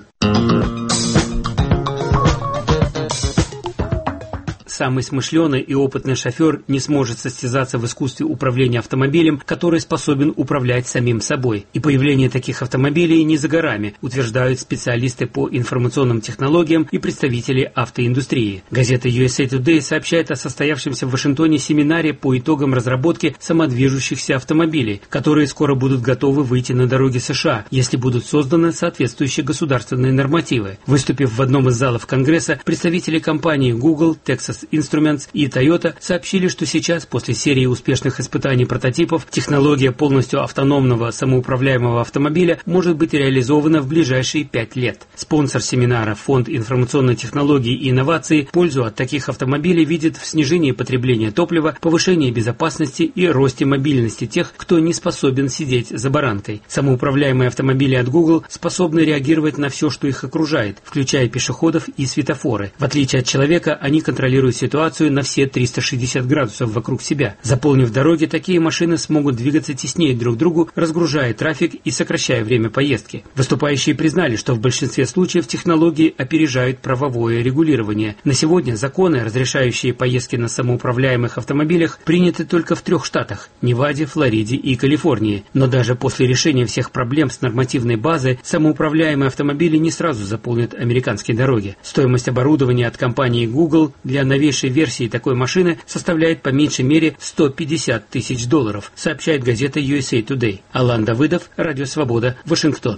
Самый смышленый и опытный шофер не сможет состязаться в искусстве управления автомобилем, который способен управлять самим собой. И появление таких автомобилей не за горами, утверждают специалисты по информационным технологиям и представители автоиндустрии. Газета ю эс эй Today сообщает о состоявшемся в Вашингтоне семинаре по итогам разработки самодвижущихся автомобилей, которые скоро будут готовы выйти на дороги США, если будут созданы соответствующие государственные нормативы. Выступив в одном из залов Конгресса, представители компаний Google, Texas Instruments и Toyota сообщили, что сейчас, после серии успешных испытаний прототипов, технология полностью автономного самоуправляемого автомобиля может быть реализована в ближайшие пять лет. Спонсор семинара, Фонд информационной технологии и инноваций, пользу от таких автомобилей видит в снижении потребления топлива, повышении безопасности и росте мобильности тех, кто не способен сидеть за баранкой. Самоуправляемые автомобили от Google способны реагировать на все, что их окружает, включая пешеходов и светофоры. В отличие от человека, они контролируют перевернуть ситуацию на все триста шестьдесят градусов вокруг себя. Заполнив дороги, такие машины смогут двигаться теснее друг к другу, разгружая трафик и сокращая время поездки. Выступающие признали, что в большинстве случаев технологии опережают правовое регулирование. На сегодня законы, разрешающие поездки на самоуправляемых автомобилях, приняты только в трех штатах – Неваде, Флориде и Калифорнии. Но даже после решения всех проблем с нормативной базой, самоуправляемые автомобили не сразу заполнят американские дороги. Стоимость оборудования от компании Google для новейшей версии такой машины составляет по меньшей мере сто пятьдесят тысяч долларов, сообщает газета ю эс эй Today. Алан Давыдов, Радио Свобода, Вашингтон.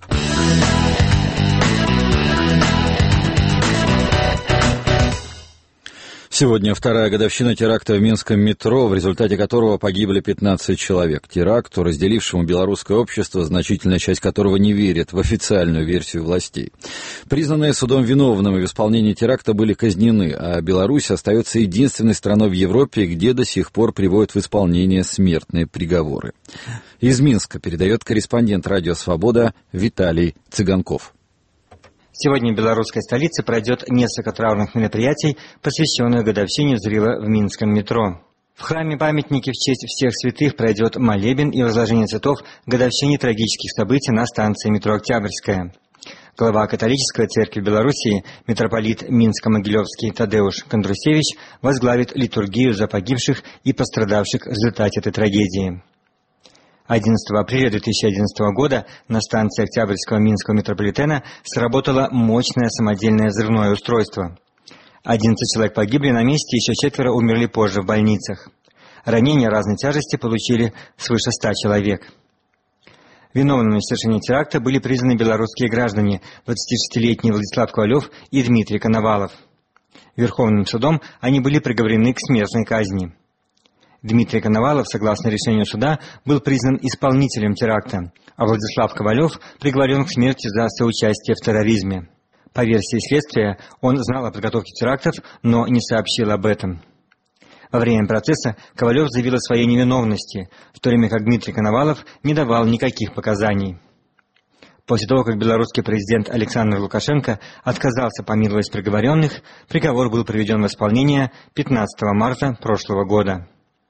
Сегодня вторая годовщина теракта в Минском метро, в результате которого погибли пятнадцать человек. Теракту, разделившему белорусское общество, значительная часть которого не верит в официальную версию властей. Признанные судом виновными в исполнении теракта были казнены, а Беларусь остается единственной страной в Европе, где до сих пор приводят в исполнение смертные приговоры. Из Минска передает корреспондент «Радио Свобода» Виталий Цыганков. Сегодня в белорусской столице пройдет несколько траурных мероприятий, посвященных годовщине взрыва в Минском метро. В храме-памятнике в честь всех святых пройдет молебен и возложение цветов к годовщине трагических событий на станции метро «Октябрьская». Глава католической церкви Белоруссии, митрополит Минско-Могилевский Тадеуш Кондрусевич, возглавит литургию за погибших и пострадавших в результате этой трагедии. одиннадцатого апреля две тысячи одиннадцатого года на станции Октябрьского Минского метрополитена сработало мощное самодельное взрывное устройство. одиннадцать человек погибли на месте, еще четверо умерли позже в больницах. Ранения разной тяжести получили свыше ста человек. Виновными в совершении теракта были признаны белорусские граждане двадцатишестилетний Владислав Ковалев и Дмитрий Коновалов. Верховным судом они были приговорены к смертной казни. Дмитрий Коновалов, согласно решению суда, был признан исполнителем теракта, а Владислав Ковалев приговорен к смерти за соучастие в терроризме. По версии следствия, он знал о подготовке терактов, но не сообщил об этом. Во время процесса Ковалев заявил о своей невиновности, в то время как Дмитрий Коновалов не давал никаких показаний. После того, как белорусский президент Александр Лукашенко отказался помиловать приговоренных, приговор был приведен в исполнение пятнадцатого марта прошлого года.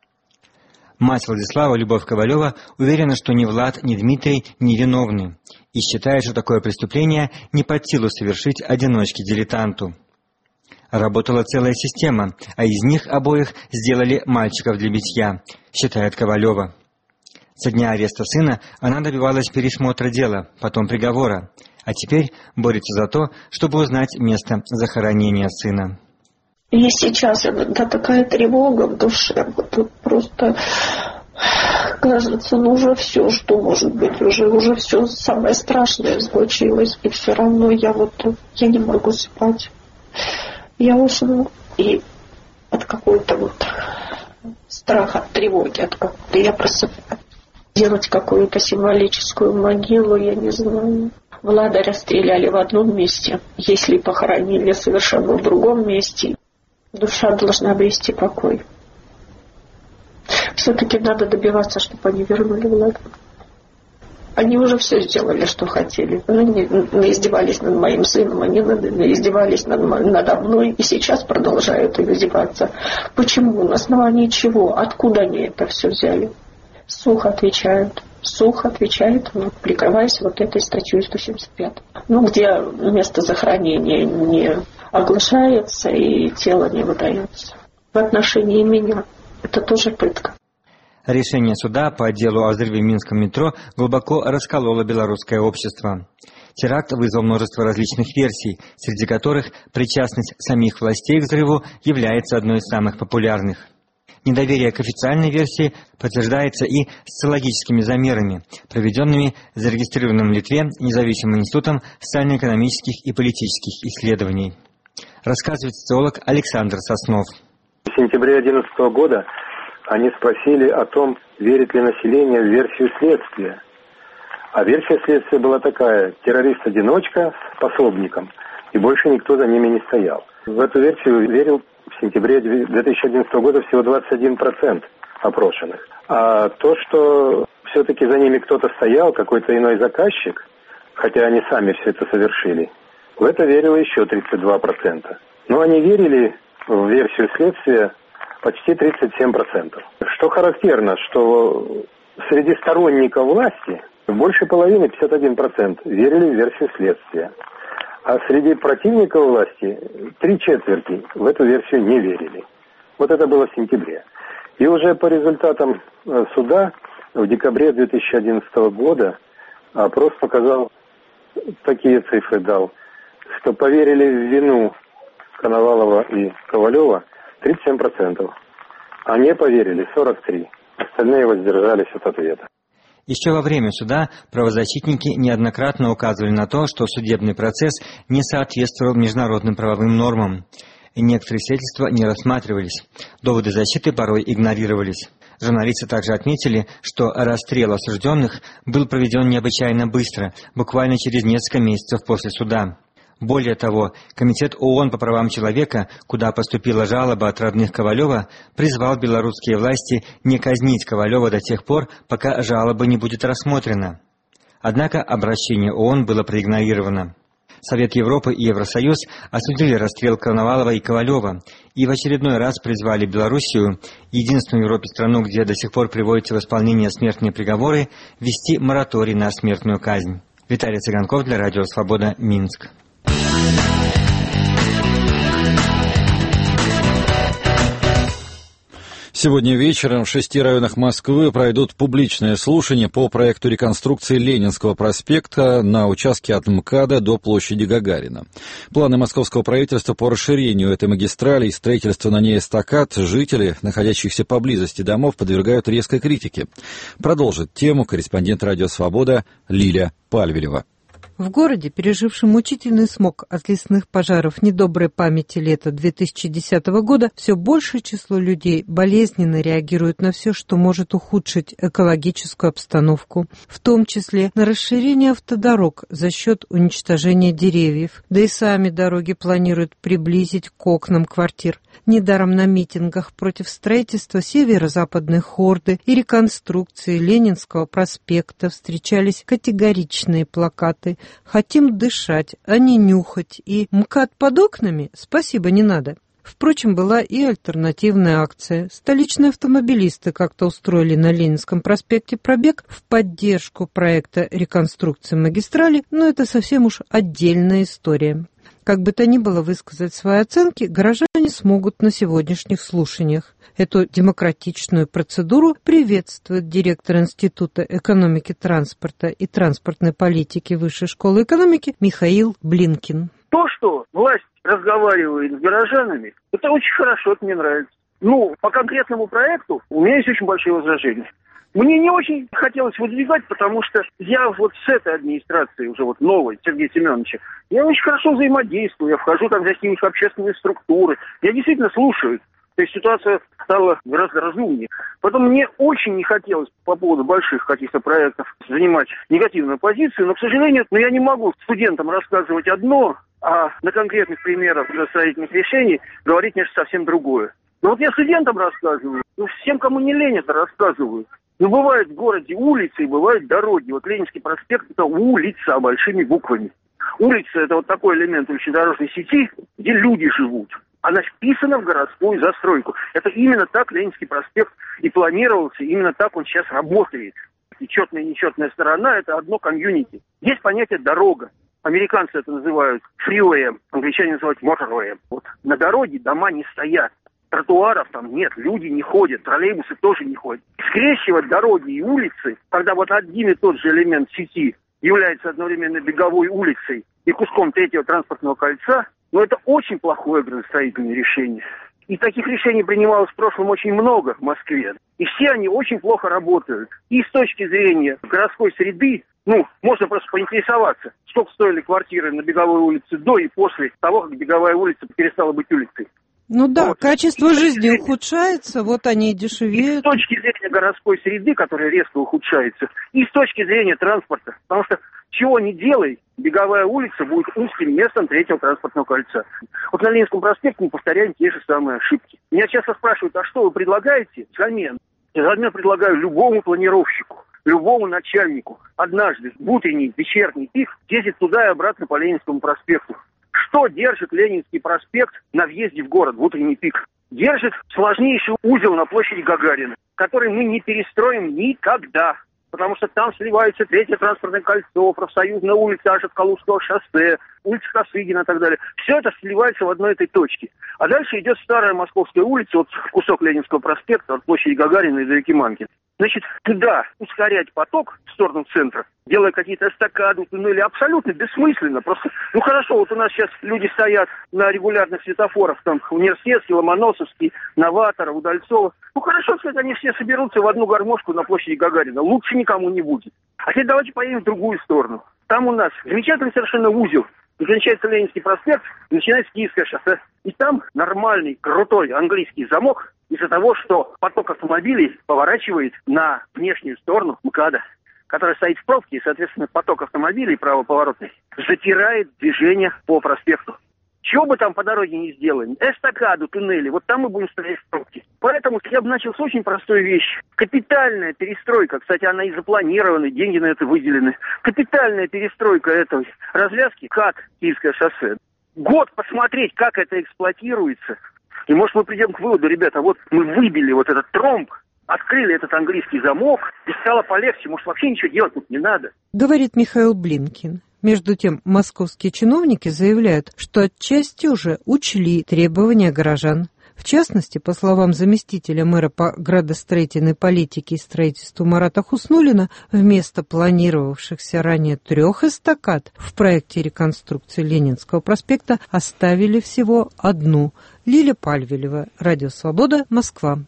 Мать Владислава, Любовь Ковалева, уверена, что ни Влад, ни Дмитрий не виновны, и считает, что такое преступление не под силу совершить одиночке-дилетанту. Работала целая система, а из них обоих сделали мальчиков для битья, считает Ковалева. Со дня ареста сына она добивалась пересмотра дела, потом приговора, а теперь борется за то, чтобы узнать место захоронения сына. И сейчас иногда такая тревога в душе, вот просто кажется, ну уже все, что может быть, уже, уже все самое страшное случилось, и все равно я вот, я не могу спать. Я усну, и от какой-то вот страха, от тревоги, от какой-то я просыпаюсь. Делать какую-то символическую могилу, я не знаю. Влада расстреляли в одном месте, если похоронили совершенно в другом месте. Душа должна обрести покой. Все-таки надо добиваться, чтобы они вернули Влада. Они уже все сделали, что хотели. Они издевались над моим сыном, они издевались над, надо мной, и сейчас продолжают издеваться. Почему? На основании чего? Откуда они это все взяли? Сухо отвечают. Сухо отвечают, ну, прикрываясь вот этой статьей сто семьдесят пять. Ну, где место захоронения не оглашается и тело не выдается. В отношении меня это тоже пытка. Решение суда по делу о взрыве в Минском метро глубоко раскололо белорусское общество. Теракт вызвал множество различных версий, среди которых причастность самих властей к взрыву является одной из самых популярных. Недоверие к официальной версии подтверждается и социологическими замерами, проведенными зарегистрированным в Литве независимым институтом социально-экономических и политических исследований. Рассказывает социолог Александр Соснов. В сентябре две тысячи одиннадцатого года они спросили о том, верит ли население в версию следствия. А версия следствия была такая: террорист-одиночка с пособником, и больше никто за ними не стоял. В эту версию верил в сентябре две тысячи одиннадцатого года всего двадцать один процент опрошенных. А то, что все-таки за ними кто-то стоял, какой-то иной заказчик, хотя они сами все это совершили, в это верило еще тридцать два процента. Но они верили в версию следствия почти тридцать семь процентов. Что характерно, что среди сторонников власти больше половины, пятьдесят один процент, верили в версию следствия. А среди противников власти три четверти в эту версию не верили. Вот это было в сентябре. И уже по результатам суда в декабре две тысячи одиннадцатого года опрос показал, такие цифры дал, что поверили в вину Коновалова и Ковалева тридцать семь процентов, а не поверили сорок три процента. Остальные воздержались от ответа. Еще во время суда правозащитники неоднократно указывали на то, что судебный процесс не соответствовал международным правовым нормам. И некоторые свидетельства не рассматривались. Доводы защиты порой игнорировались. Журналисты также отметили, что расстрел осужденных был проведен необычайно быстро, буквально через несколько месяцев после суда. Более того, Комитет ООН по правам человека, куда поступила жалоба от родных Ковалева, призвал белорусские власти не казнить Ковалева до тех пор, пока жалоба не будет рассмотрена. Однако обращение ООН было проигнорировано. Совет Европы и Евросоюз осудили расстрел Коновалова и Ковалева и в очередной раз призвали Белоруссию, единственную в Европе страну, где до сих пор приводятся в исполнение смертные приговоры, ввести мораторий на смертную казнь. Виталий Цыганков для Радио Свобода, Минск. Сегодня вечером в шести районах Москвы пройдут публичные слушания по проекту реконструкции Ленинского проспекта на участке от МКАДа до площади Гагарина. Планы московского правительства по расширению этой магистрали и строительству на ней эстакад жители, находящихся поблизости домов, подвергают резкой критике. Продолжит тему корреспондент «Радио Свобода» Лилия Пальвелева. В городе, пережившем мучительный смог от лесных пожаров недоброй памяти лета две тысячи десятого года, все большее число людей болезненно реагирует на все, что может ухудшить экологическую обстановку, в том числе на расширение автодорог за счет уничтожения деревьев. Да и сами дороги планируют приблизить к окнам квартир. Недаром на митингах против строительства северо-западной хорды и реконструкции Ленинского проспекта встречались категоричные плакаты: «Хотим дышать, а не нюхать» и «МКАД под окнами? Спасибо, не надо». Впрочем, была и альтернативная акция. Столичные автомобилисты как-то устроили на Ленинском проспекте пробег в поддержку проекта реконструкции магистрали, но это совсем уж отдельная история. Как бы то ни было, высказать свои оценки горожане смогут на сегодняшних слушаниях. Эту демократичную процедуру приветствует директор Института экономики транспорта и транспортной политики Высшей школы экономики Михаил Блинкин. То, что власть разговаривает с горожанами, это очень хорошо, это мне нравится. Ну, по конкретному проекту у меня есть очень большие возражения. Мне не очень хотелось выдвигать, потому что я вот с этой администрацией, уже вот новой, Сергея Семеновича, я очень хорошо взаимодействую, я вхожу там в какие-нибудь общественные структуры, я действительно слушаю. То есть ситуация стала гораздо разумнее. Потом мне очень не хотелось по поводу больших каких-то проектов занимать негативную позицию, но, к сожалению, ну, я не могу студентам рассказывать одно, а на конкретных примерах строительных решений говорить нечто совсем другое. Но вот я студентам рассказываю, ну, всем, кому не лень, это рассказываю. Ну, бывают в городе улицы и бывают дороги. Вот Ленинский проспект – это улица большими буквами. Улица – это вот такой элемент улично-дорожной сети, где люди живут. Она вписана в городскую застройку. Это именно так Ленинский проспект и планировался, именно так он сейчас работает. И четная и нечетная сторона – это одно комьюнити. Есть понятие «дорога». Американцы это называют фривеем, англичане называют моторвеем. Вот на дороге дома не стоят. Тротуаров там нет, люди не ходят, троллейбусы тоже не ходят. Скрещивать дороги и улицы, когда вот один и тот же элемент сети является одновременно беговой улицей и куском третьего транспортного кольца, но это очень плохое градостроительное решение. И таких решений принималось в прошлом очень много в Москве. И все они очень плохо работают. И с точки зрения городской среды, ну, можно просто поинтересоваться, сколько стоили квартиры на Беговой улице до и после того, как Беговая улица перестала быть улицей. Ну да, вот. Качество жизни зрения, ухудшается, вот они и дешевеют. И с точки зрения городской среды, которая резко ухудшается, и с точки зрения транспорта. Потому что чего не делай, Беговая улица будет узким местом третьего транспортного кольца. Вот на Ленинском проспекте мы повторяем те же самые ошибки. Меня часто спрашивают, а что вы предлагаете взамен? Я взамен предлагаю любому планировщику, любому начальнику однажды в утренний, вечерний пик ездить туда и обратно по Ленинскому проспекту. Что держит Ленинский проспект на въезде в город в утренний пик? Держит сложнейший узел на площади Гагарина, который мы не перестроим никогда. Потому что там сливается третье транспортное кольцо, профсоюзная улица аж от Калужского шоссе, улица Косыгина и так далее. Все это сливается в одной этой точке. А дальше идет старая Московская улица, вот кусок Ленинского проспекта от площади Гагарина и до реки Манки. Значит, туда ускорять поток в сторону центра, делая какие-то эстакады, туннели, абсолютно бессмысленно. Просто, ну хорошо, вот у нас сейчас люди стоят на регулярных светофорах, там, Университетский, Ломоносовский, Новатор, Удальцова. Ну хорошо, сказать, они все соберутся в одну гармошку на площади Гагарина. Лучше никому не будет. А теперь давайте поедем в другую сторону. Там у нас замечательный совершенно узел. Кончается Ленинский проспект, начинается Киевское шоссе. И там нормальный, крутой английский замок из-за того, что поток автомобилей поворачивает на внешнюю сторону МКАДа, которая стоит в пробке, и, соответственно, поток автомобилей правоповоротный затирает движение по проспекту. Чего бы там по дороге не сделали, эстакаду, туннели, вот там мы будем стоять в пробке. Поэтому я бы начал с очень простой вещи. Капитальная перестройка, кстати, она и запланирована, деньги на это выделены. Капитальная перестройка этой развязки, как Киевское шоссе. Год посмотреть, как это эксплуатируется. И может мы придем к выводу, ребята, вот мы выбили вот этот тромб, открыли этот английский замок, и стало полегче, может вообще ничего делать тут не надо. Говорит Михаил Блинкин. Между тем, московские чиновники заявляют, что отчасти уже учли требования горожан. В частности, по словам заместителя мэра по градостроительной политике и строительству Марата Хуснуллина, вместо планировавшихся ранее трех эстакад в проекте реконструкции Ленинского проспекта оставили всего одну. Лиля Пальвелева, Радио Свобода, Москва.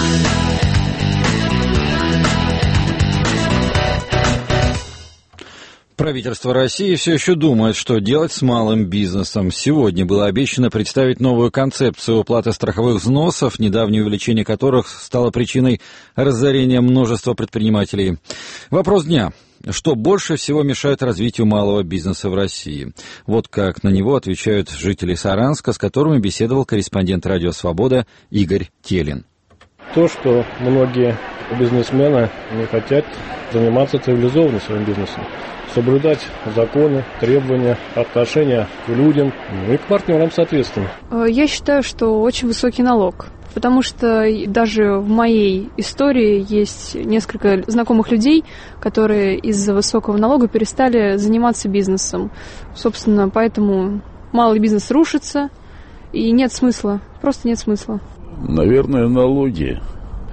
Правительство России все еще думает, что делать с малым бизнесом. Сегодня было обещано представить новую концепцию уплаты страховых взносов, недавнее увеличение которых стало причиной разорения множества предпринимателей. Вопрос дня. Что больше всего мешает развитию малого бизнеса в России? Вот как на него отвечают жители Саранска, с которыми беседовал корреспондент «Радио Свобода» Игорь Телин. То, что многие бизнесмены не хотят заниматься цивилизованным своим бизнесом, соблюдать законы, требования, отношения к людям, ну и к партнерам, соответственно. Я считаю, что очень высокий налог, потому что даже в моей истории есть несколько знакомых людей, которые из-за высокого налога перестали заниматься бизнесом. Собственно, поэтому малый бизнес рушится, и нет смысла, просто нет смысла. Наверное, налоги.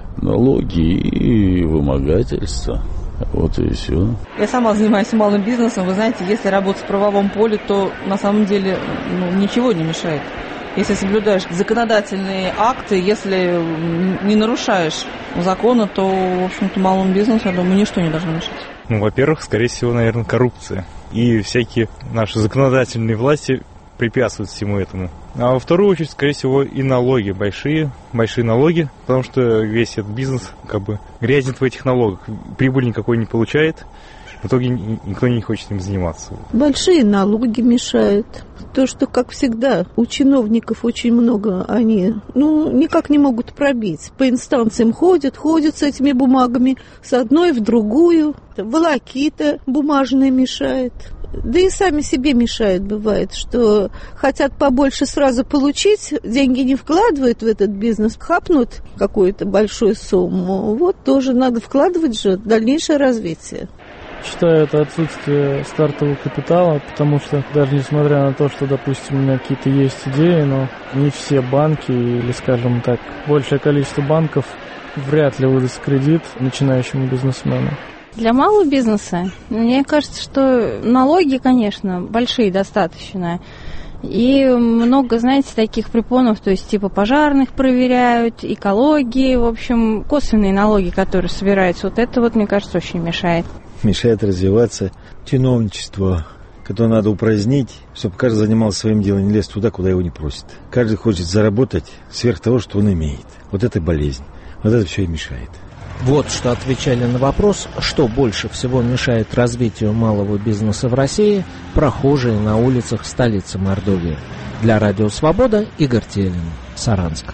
Налоги и вымогательство. Вот и все. Я сама занимаюсь малым бизнесом. Вы знаете, если работать в правовом поле, то на самом деле ну, ничего не мешает. Если соблюдаешь законодательные акты, если не нарушаешь закона, то, в общем-то, малому бизнесу, я думаю, ничто не должно мешать. Ну, во-первых, скорее всего, наверное, коррупция. И всякие наши законодательные власти препятствуют всему этому. А во вторую очередь, скорее всего, и налоги большие, большие налоги, потому что весь этот бизнес как бы грязнет в этих налогах, прибыль никакой не получает, в итоге никто не хочет им заниматься. Большие налоги мешают. То, что, как всегда, у чиновников очень много, они ну, никак не могут пробить. По инстанциям ходят, ходят с этими бумагами, с одной в другую. Волокита бумажная мешает. Да и сами себе мешают, бывает, что хотят побольше сразу получить, деньги не вкладывают в этот бизнес, хапнут какую-то большую сумму. Вот тоже надо вкладывать же в дальнейшее развитие. Считаю, это отсутствие стартового капитала, потому что даже несмотря на то, что, допустим, у меня какие-то есть идеи, но не все банки, или, скажем так, большее количество банков вряд ли выдаст кредит начинающему бизнесмену. Для малого бизнеса, мне кажется, что налоги, конечно, большие достаточно. И много, знаете, таких препонов, то есть типа пожарных проверяют, экологии, в общем, косвенные налоги, которые собираются. Вот это вот, мне кажется, очень мешает. Мешает развиваться чиновничество, которое надо упразднить, чтобы каждый занимался своим делом, не лез туда, куда его не просят. Каждый хочет заработать сверх того, что он имеет. Вот это болезнь. Вот это все и мешает. Вот что отвечали на вопрос, что больше всего мешает развитию малого бизнеса в России, прохожие на улицах столицы Мордовии. Для Радио Свобода Игорь Телин, Саранск.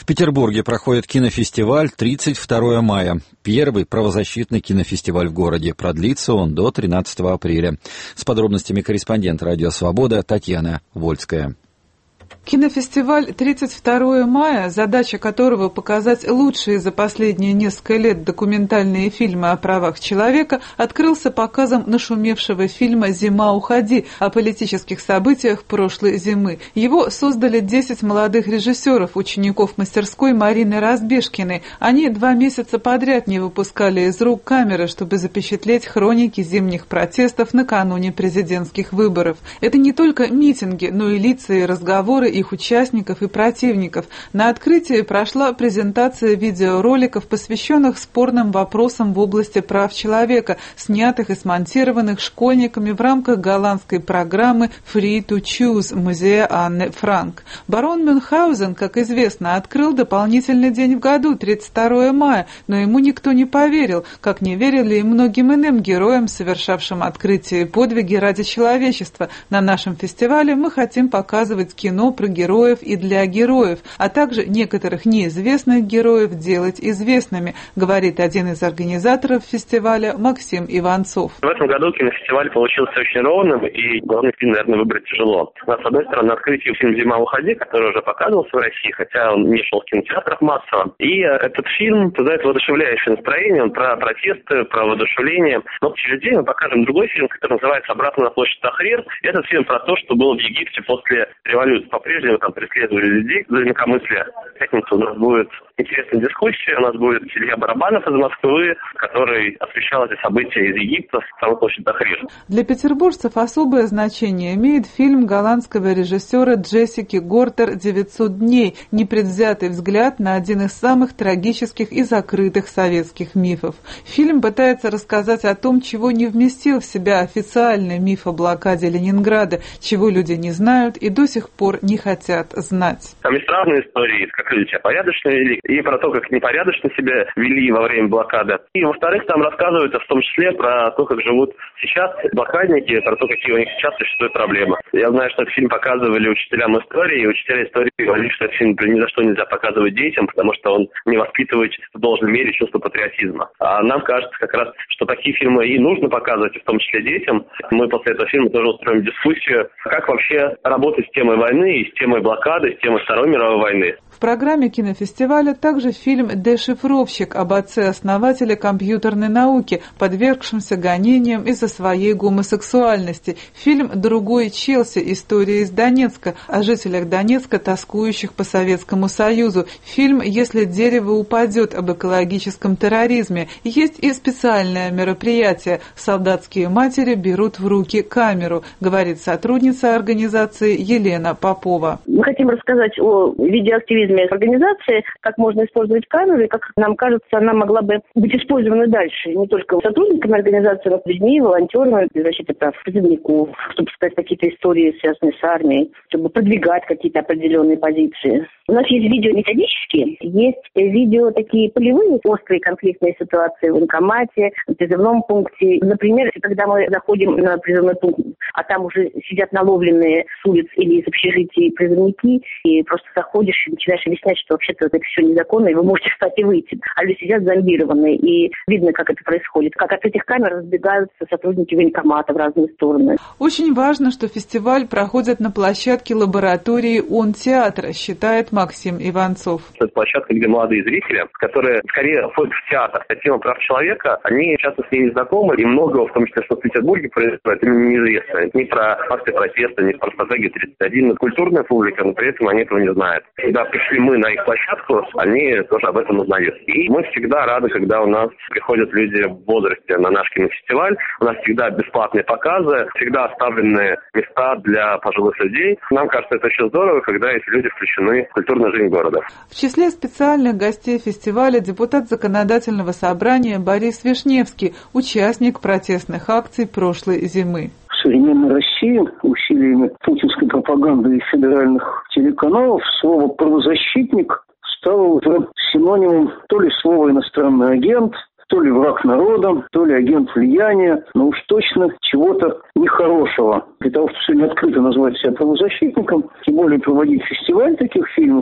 В Петербурге проходит кинофестиваль тридцать второго мая. Первый правозащитный кинофестиваль в городе. Продлится он до тринадцатого апреля. С подробностями корреспондент «Радио Свобода» Татьяна Вольская. Кинофестиваль тридцать второго мая, задача которого показать лучшие за последние несколько лет документальные фильмы о правах человека, открылся показом нашумевшего фильма «Зима, уходи» о политических событиях прошлой зимы. Его создали десять молодых режиссеров, учеников мастерской Марины Разбежкиной. Они два месяца подряд не выпускали из рук камеры, чтобы запечатлеть хроники зимних протестов накануне президентских выборов. Это не только митинги, но и лица и разговоры их участников и противников. На открытии прошла презентация видеороликов, посвященных спорным вопросам в области прав человека, снятых и смонтированных школьниками в рамках голландской программы «Free to Choose» музея Анны Франк. Барон Мюнхгаузен, как известно, открыл дополнительный день в году, тридцать второго мая, но ему никто не поверил, как не верили и многим иным героям, совершавшим открытие и подвиги ради человечества. На нашем фестивале мы хотим показывать кино про героев и для героев, а также некоторых неизвестных героев делать известными, говорит один из организаторов фестиваля Максим Иванцов. В этом году кинофестиваль получился очень ровным, и главный фильм, наверное, выбрать тяжело. У нас, с одной стороны, открытие фильм «Зима, уходи», который уже показывался в России, хотя он не шел в кинотеатрах массово. И этот фильм создает воодушевляющее настроение, он про протесты, про воодушевление. Но через день мы покажем другой фильм, который называется «Обратно на площадь Тахрир». Этот фильм про то, что было в Египте после революции. По-прежнему там преследовали людей за инакомыслие. В пятницу у нас будет интересная дискуссия. У нас будет Илья Барабанов из Москвы, который освещал эти события из Египта с самой площади Тахрир. Для петербуржцев особое значение имеет фильм голландского режиссера Джессики Гортер «девятьсот дней», непредвзятый взгляд на один из самых трагических и закрытых советских мифов. Фильм пытается рассказать о том, чего не вместил в себя официальный миф о блокаде Ленинграда, чего люди не знают и до сих пор не хотят знать. Там есть разные истории, как люди себя порядочно вели, и про то, как непорядочно себя вели во время блокады. И, во-вторых, там рассказывается в том числе про то, как живут сейчас блокадники, про то, какие у них сейчас существуют проблемы. Я знаю, что этот фильм показывали учителям истории, и учителя истории говорили, что этот фильм ни за что нельзя показывать детям, потому что он не воспитывает в должной мере чувство патриотизма. А нам кажется как раз, что такие фильмы и нужно показывать, в том числе детям. Мы после этого фильма тоже устроим дискуссию, как вообще работать с темой войны и с темой блокады, с темой Второй мировой войны. В программе кинофестиваля также фильм «Дешифровщик» об отце-основателе компьютерной науки, подвергшемся гонениям из-за своей гомосексуальности. Фильм «Другой Челси. История из Донецка» о жителях Донецка, тоскующих по Советскому Союзу. Фильм «Если дерево упадет» об экологическом терроризме. Есть и специальное мероприятие «Солдатские матери берут в руки камеру», говорит сотрудница организации Елена Попова. Мы хотим рассказать о видеоактивизме организации, как можно использовать камеру, и как нам кажется, она могла бы быть использована дальше, не только сотрудниками организации, но и людьми, волонтерами для защиты прав призывников, чтобы сказать какие-то истории, связанные с армией, чтобы продвигать какие-то определенные позиции. У нас есть видео методические, есть видео такие полевые, острые конфликтные ситуации в военкомате, в призывном пункте. Например, когда мы заходим на призывной пункт, а там уже сидят наловленные с улиц или из общежитий призывники, и просто заходишь и начинаешь объяснять, что вообще-то это все незаконно, и вы можете встать и выйти. А люди сидят зомбированные, и видно, как это происходит, как от этих камер разбегаются сотрудники военкомата в разные стороны. Очень важно, что фестиваль проходит на площадке лаборатории ОН-театра, считает Максим Иванцов. Это площадка, где молодые зрители, которые скорее ходят в театр. А тема прав человека, они часто с ней не знакомы, и многого, в том числе, что в Петербурге происходит, им неизвестно. Это не про акты протеста, не про стратегию тридцать один. Культурная публика, но при этом они этого не знают. Когда пришли мы на их площадку, они тоже об этом узнают. И мы всегда рады, когда у нас приходят люди в возрасте на наш кинофестиваль. У нас всегда бесплатные показы, всегда оставлены места для пожилых людей. Нам кажется, это очень здорово, когда эти люди включены в культурную жизнь города. В числе специальных гостей фестиваля депутат Законодательного собрания Борис Вишневский, участник протестных акций прошлой зимы. В современной России усилиями путинской пропаганды и федеральных телеканалов слово «правозащитник» стало уже синонимом то ли слова «иностранный агент», то ли враг народа, то ли агент влияния, но уж точно чего-то нехорошего. Для того, чтобы сегодня открыто назвать себя правозащитником, тем более проводить фестиваль таких фильмов,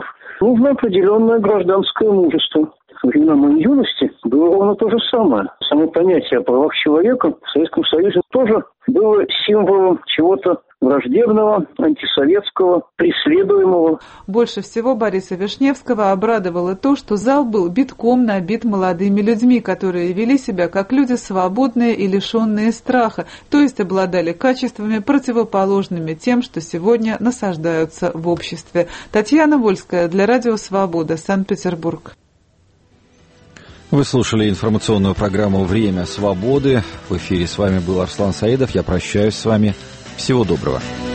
нужно определенное гражданское мужество. В времена моей юности было ровно то же самое. Само понятие о правах человека в Советском Союзе тоже было символом чего-то враждебного, антисоветского, преследуемого. Больше всего Бориса Вишневского обрадовало то, что зал был битком набит молодыми людьми, которые вели себя как люди свободные и лишенные страха, то есть обладали качествами, противоположными тем, что сегодня насаждаются в обществе. Татьяна Вольская для Радио Свобода, Санкт-Петербург. Вы слушали информационную программу «Время свободы». В эфире с вами был Арслан Саидов. Я прощаюсь с вами. Всего доброго.